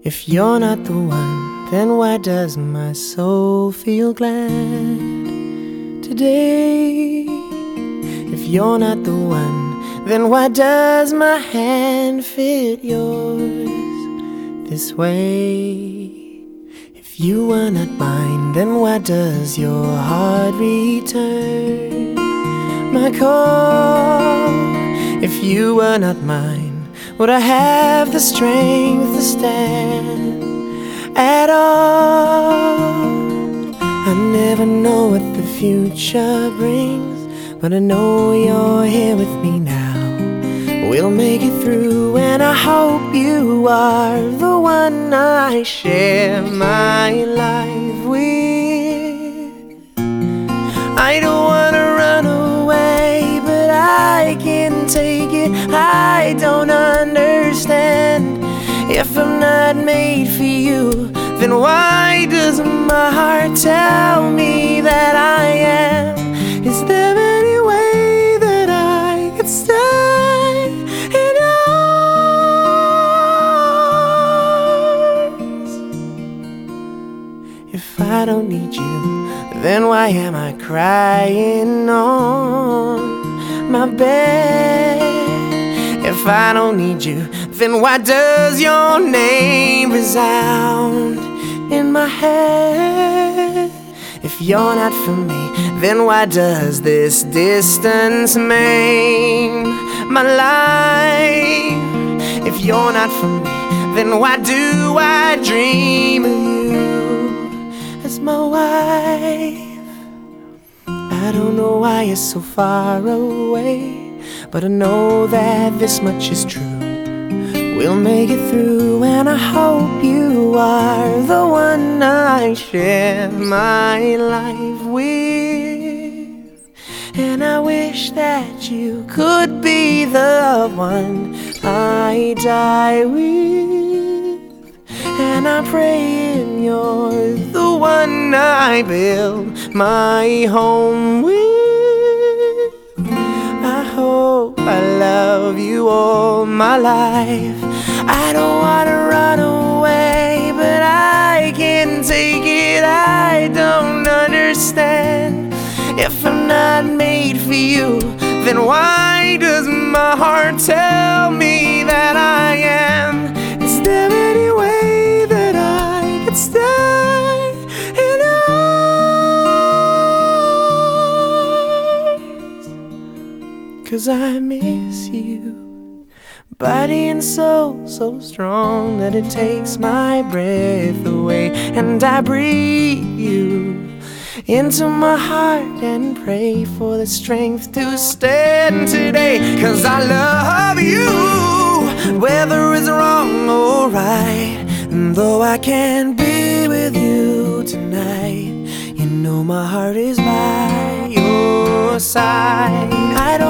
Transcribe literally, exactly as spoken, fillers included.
If you're not the one, then why does my soul feel glad today? If you're not the one, then why does my hand fit yours this way? If you are not mine, then why does your heart return my call? If you were not mine, would I have the strength to stand at all? I never know what the future brings, but I know you're here with me now. We'll make it through, and I hope you are the one I share my life with. I don't wanna run away, but I can't take it. I don't understand. If I'm not made for you, then why does my heart tell me that I am? Is there any way that I could stay in yours? If I don't need you, then why am I crying on my bed? If I don't need you, then why does your name resound in my head? If you're not for me, then why does this distance maim my life? If you're not for me, then why do I dream of you as my wife? I don't know why you're so far away, but I know that this much is true. We'll make it through, and I hope you are the one I share my life with. And I wish that you could be the one I die with. And I'm praying you're the one I build my home with. I hope I love you all my life. I don't wanna run away, but I can't take it. I don't understand. If I'm not made for you, then why does my heart tell me that I am? Is there any way that I could stay in yours? 'Cause I miss you, body and soul so strong that it takes my breath away. And I breathe you into my heart and pray for the strength to stand today. 'Cause I love you, whether it's wrong or right. And though I can't be with you tonight, you know my heart is by your side. I